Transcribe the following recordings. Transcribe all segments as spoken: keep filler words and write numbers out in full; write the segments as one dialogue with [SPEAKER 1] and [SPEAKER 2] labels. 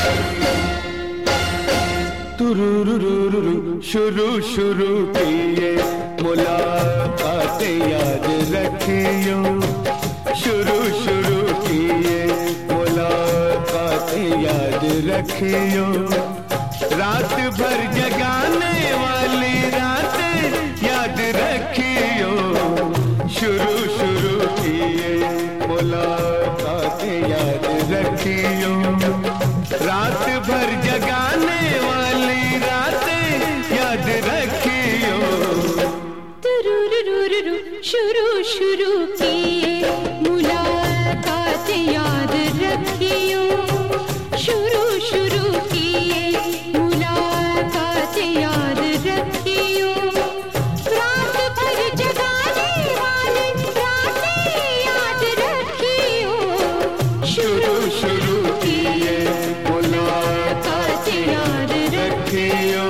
[SPEAKER 1] तुरुरुरुरु शुरू शुरू किए मुलाकातें याद रखियो, शुरू शुरू किए मुलाकातें याद रखियो, रात भर जगाने वाली रातें याद रखियो, शुरू शुरू किए मुलाकातें याद रखियो, रात भर जगाने वाली रातें याद रखियो।
[SPEAKER 2] तुरुरुरुरु शुरू शुरू किए मुलाकातें याद रखियो, शुरू शुरू किए मुलाकातें याद रखियो, रात भर जगाने वाली रातें याद रखियो,
[SPEAKER 1] शुरू शुरू किए मुलाकातें याद रखियो।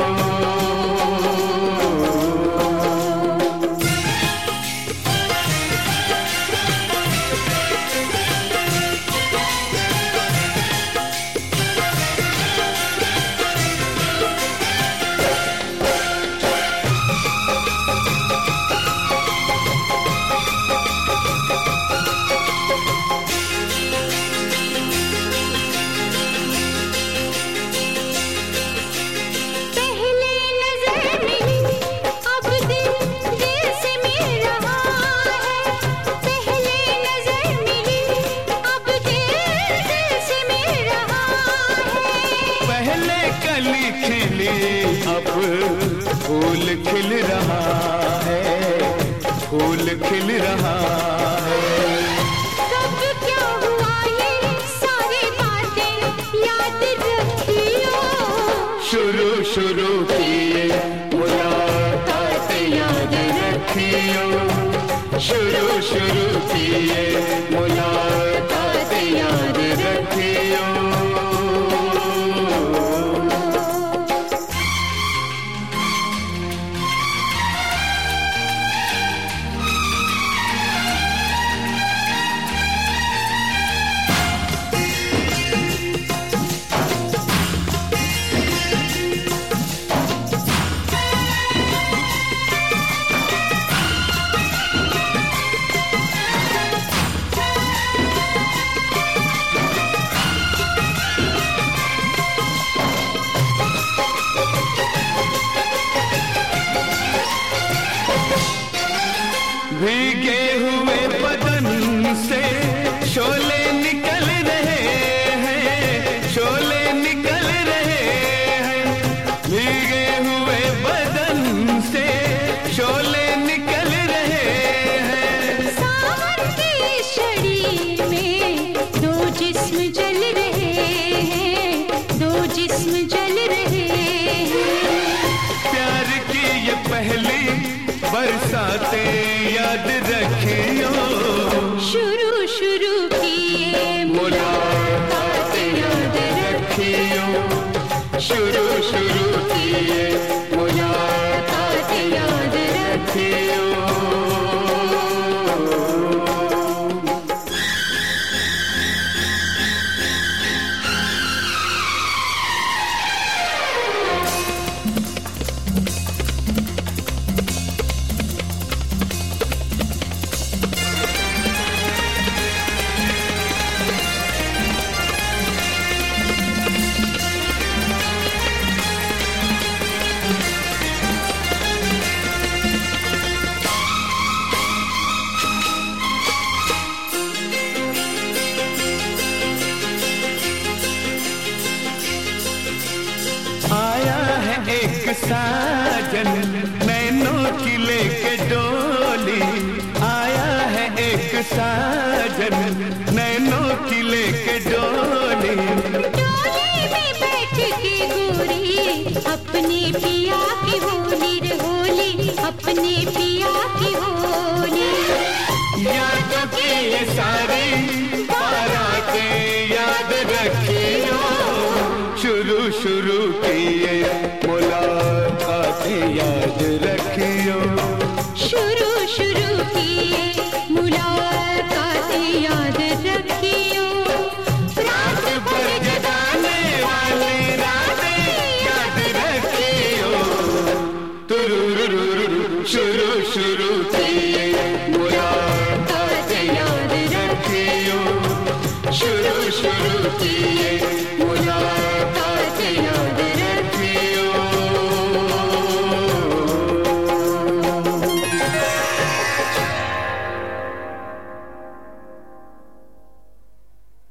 [SPEAKER 1] अब फूल खिल रहा है, फूल खिल रहा है,
[SPEAKER 2] कब क्या हुआ ये सारी बातें याद रखियो,
[SPEAKER 1] शुरू शुरू किए मुलाकातें याद रखियो, शुरू शुरू किए मुलाकातें याद रखियो। भीगे हुए बदन से शोले निकल रहे हैं, शोले निकल रहे हैं, भीगे हुए बदन से शोले निकल रहे हैं,
[SPEAKER 2] सावन के शरीर में दो जिस्म जल रहे हैं, दो जिस्म जल रहे हैं,
[SPEAKER 1] प्यार की ये पहली बरसातें याद रखियो,
[SPEAKER 2] शुरू शुरू किए
[SPEAKER 1] मुलाकातें याद रखियो, शुरू शुरू किए मुलाकातें याद रखियो। आया है एक साजन नैनों की लेके डोली, आया है एक साजन नैनों की लेके डोली,
[SPEAKER 2] डोली में बैठ के गोरी अपने पिया की होली रे होली, अपने पिया की होली,
[SPEAKER 1] यादों की ये सारी बारातें याद रखियो, शुरू शुरू किए मुलाकातें याद रखियो,
[SPEAKER 2] शुरू शुरू किए मुलाकातें याद रखियो,
[SPEAKER 1] रात भर जगाने वाली शुरू शुरू किए मुलाकात याद रखियो शुरू शुरू किए